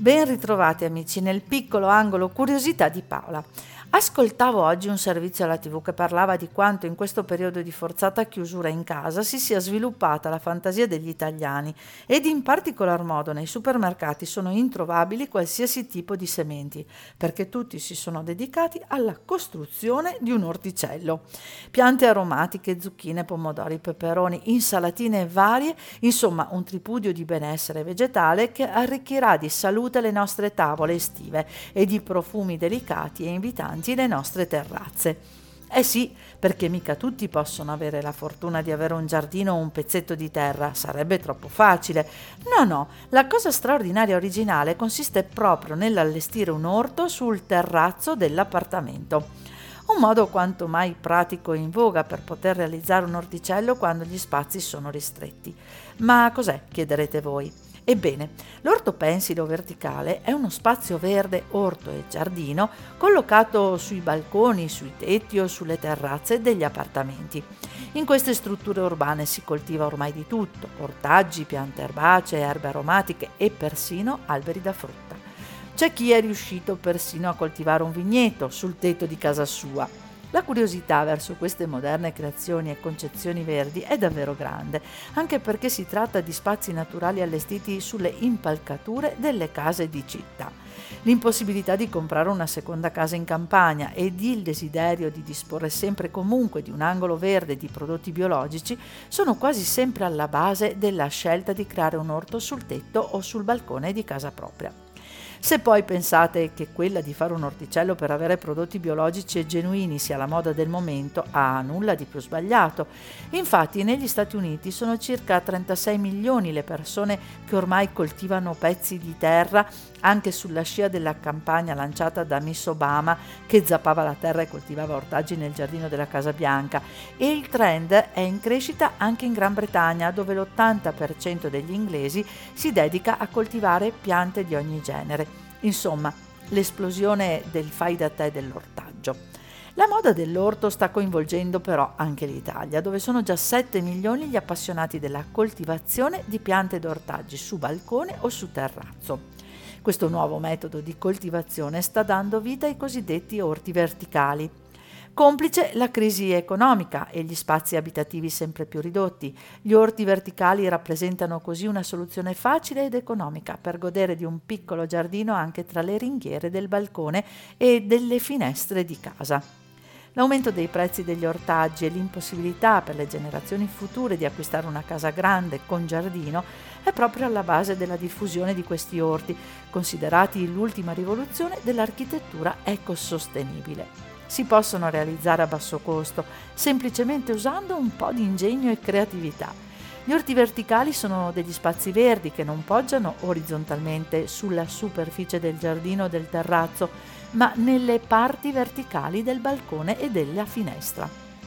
Ben ritrovati amici nel piccolo angolo curiosità di Paola. Ascoltavo oggi un servizio alla TV che parlava di quanto in questo periodo di forzata chiusura in casa si sia sviluppata la fantasia degli italiani ed in particolar modo nei supermercati sono introvabili qualsiasi tipo di sementi, perché tutti si sono dedicati alla costruzione di un orticello. Piante aromatiche, zucchine, pomodori, peperoni, insalatine varie, insomma un tripudio di benessere vegetale che arricchirà di salute le nostre tavole estive e di profumi delicati e invitanti le nostre terrazze. Eh sì, perché mica tutti possono avere la fortuna di avere un giardino o un pezzetto di terra, sarebbe troppo facile. No, la cosa straordinaria e originale consiste proprio nell'allestire un orto sul terrazzo dell'appartamento. Un modo quanto mai pratico e in voga per poter realizzare un orticello quando gli spazi sono ristretti. Ma cos'è, chiederete voi? Ebbene, l'orto pensile o verticale è uno spazio verde, orto e giardino collocato sui balconi, sui tetti o sulle terrazze degli appartamenti. In queste strutture urbane si coltiva ormai di tutto: ortaggi, piante erbacee, erbe aromatiche e persino alberi da frutta. C'è chi è riuscito persino a coltivare un vigneto sul tetto di casa sua. La curiosità verso queste moderne creazioni e concezioni verdi è davvero grande, anche perché si tratta di spazi naturali allestiti sulle impalcature delle case di città. L'impossibilità di comprare una seconda casa in campagna ed il desiderio di disporre sempre e comunque di un angolo verde di prodotti biologici sono quasi sempre alla base della scelta di creare un orto sul tetto o sul balcone di casa propria. Se poi pensate che quella di fare un orticello per avere prodotti biologici e genuini sia la moda del momento, nulla di più sbagliato. Infatti negli Stati Uniti sono circa 36 milioni le persone che ormai coltivano pezzi di terra, anche sulla scia della campagna lanciata da Miss Obama che zappava la terra e coltivava ortaggi nel giardino della Casa Bianca, e il trend è in crescita anche in Gran Bretagna, dove l'80% degli inglesi si dedica a coltivare piante di ogni genere. Insomma, l'esplosione del fai da te dell'ortaggio. La moda dell'orto sta coinvolgendo però anche l'Italia, dove sono già 7 milioni gli appassionati della coltivazione di piante ed ortaggi su balcone o su terrazzo. Questo nuovo metodo di coltivazione sta dando vita ai cosiddetti orti verticali. Complice la crisi economica e gli spazi abitativi sempre più ridotti, gli orti verticali rappresentano così una soluzione facile ed economica per godere di un piccolo giardino anche tra le ringhiere del balcone e delle finestre di casa. L'aumento dei prezzi degli ortaggi e l'impossibilità per le generazioni future di acquistare una casa grande con giardino è proprio alla base della diffusione di questi orti, considerati l'ultima rivoluzione dell'architettura ecosostenibile. Si possono realizzare a basso costo, semplicemente usando un po' di ingegno e creatività. Gli orti verticali sono degli spazi verdi che non poggiano orizzontalmente sulla superficie del giardino o del terrazzo, ma nelle parti verticali del balcone e della finestra.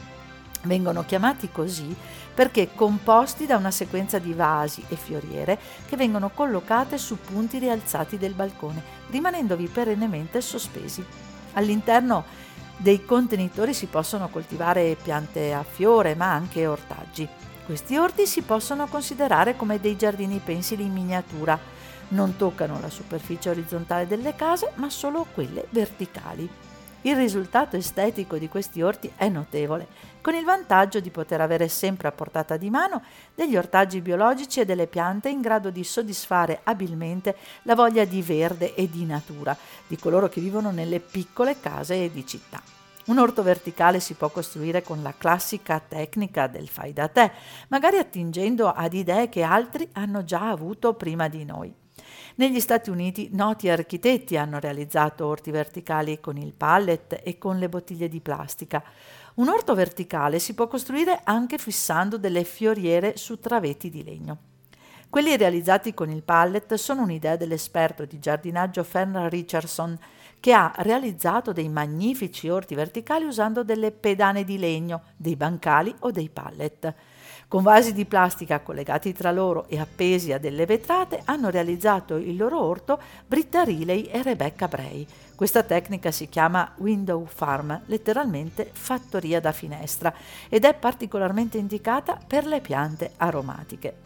Vengono chiamati così perché composti da una sequenza di vasi e fioriere che vengono collocate su punti rialzati del balcone, rimanendovi perennemente sospesi. All'interno dei contenitori si possono coltivare piante a fiore, ma anche ortaggi. Questi orti si possono considerare come dei giardini pensili in miniatura. Non toccano la superficie orizzontale delle case, ma solo quelle verticali. Il risultato estetico di questi orti è notevole, con il vantaggio di poter avere sempre a portata di mano degli ortaggi biologici e delle piante in grado di soddisfare abilmente la voglia di verde e di natura di coloro che vivono nelle piccole case di città. Un orto verticale si può costruire con la classica tecnica del fai da te, magari attingendo ad idee che altri hanno già avuto prima di noi. Negli Stati Uniti noti architetti hanno realizzato orti verticali con il pallet e con le bottiglie di plastica. Un orto verticale si può costruire anche fissando delle fioriere su travetti di legno. Quelli realizzati con il pallet sono un'idea dell'esperto di giardinaggio Fern Richardson, che ha realizzato dei magnifici orti verticali usando delle pedane di legno, dei bancali o dei pallet. Con vasi di plastica collegati tra loro e appesi a delle vetrate hanno realizzato il loro orto Britta Riley e Rebecca Bray. Questa tecnica si chiama window farm, letteralmente fattoria da finestra, ed è particolarmente indicata per le piante aromatiche.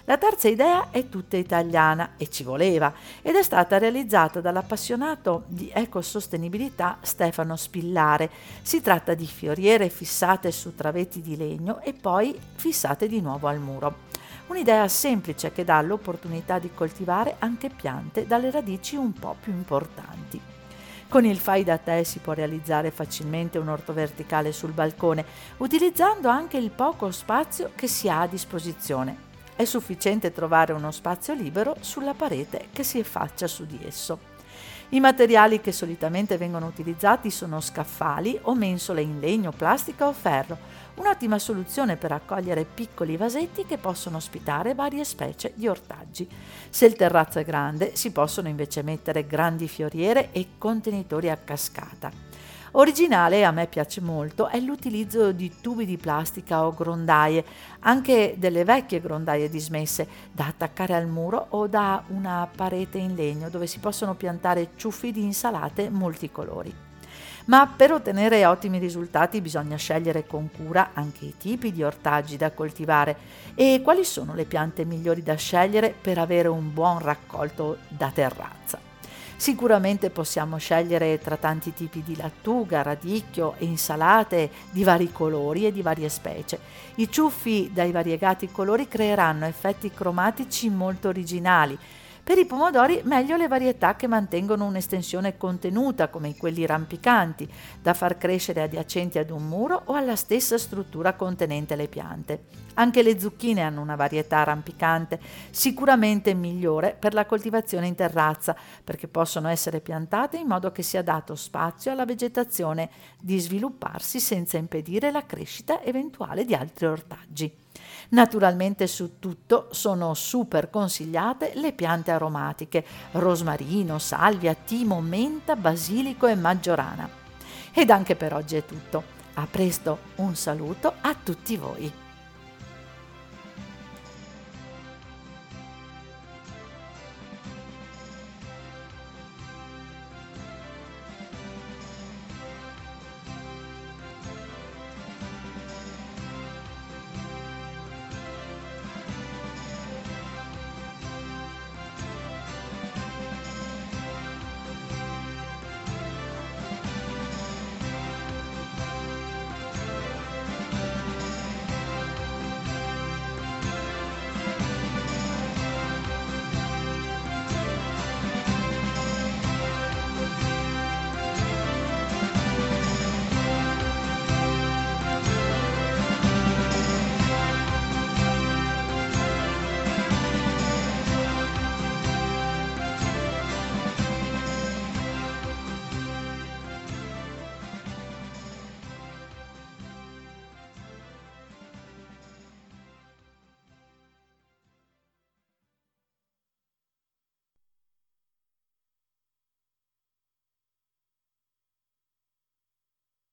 La terza idea è tutta italiana e ci voleva, ed è stata realizzata dall'appassionato di ecosostenibilità Stefano Spillare. Si tratta di fioriere fissate su travetti di legno e poi fissate di nuovo al muro. Un'idea semplice che dà l'opportunità di coltivare anche piante dalle radici un po' più importanti. Con il fai da te si può realizzare facilmente un orto verticale sul balcone, utilizzando anche il poco spazio che si ha a disposizione. È sufficiente trovare uno spazio libero sulla parete che si affaccia su di esso. I materiali che solitamente vengono utilizzati sono scaffali o mensole in legno, plastica o ferro, un'ottima soluzione per accogliere piccoli vasetti che possono ospitare varie specie di ortaggi. Se il terrazzo è grande, si possono invece mettere grandi fioriere e contenitori a cascata. Originale, e a me piace molto, è l'utilizzo di tubi di plastica o grondaie, anche delle vecchie grondaie dismesse, da attaccare al muro o da una parete in legno dove si possono piantare ciuffi di insalate multicolori. Ma per ottenere ottimi risultati bisogna scegliere con cura anche i tipi di ortaggi da coltivare e quali sono le piante migliori da scegliere per avere un buon raccolto da terrazza. Sicuramente possiamo scegliere tra tanti tipi di lattuga, radicchio e insalate di vari colori e di varie specie. I ciuffi dai variegati colori creeranno effetti cromatici molto originali. Per i pomodori meglio le varietà che mantengono un'estensione contenuta, come quelli rampicanti, da far crescere adiacenti ad un muro o alla stessa struttura contenente le piante. Anche le zucchine hanno una varietà rampicante, sicuramente migliore per la coltivazione in terrazza, perché possono essere piantate in modo che sia dato spazio alla vegetazione di svilupparsi senza impedire la crescita eventuale di altri ortaggi. Naturalmente su tutto sono super consigliate le piante aromatiche, rosmarino, salvia, timo, menta, basilico e maggiorana. Ed anche per oggi è tutto. A presto, un saluto a tutti voi.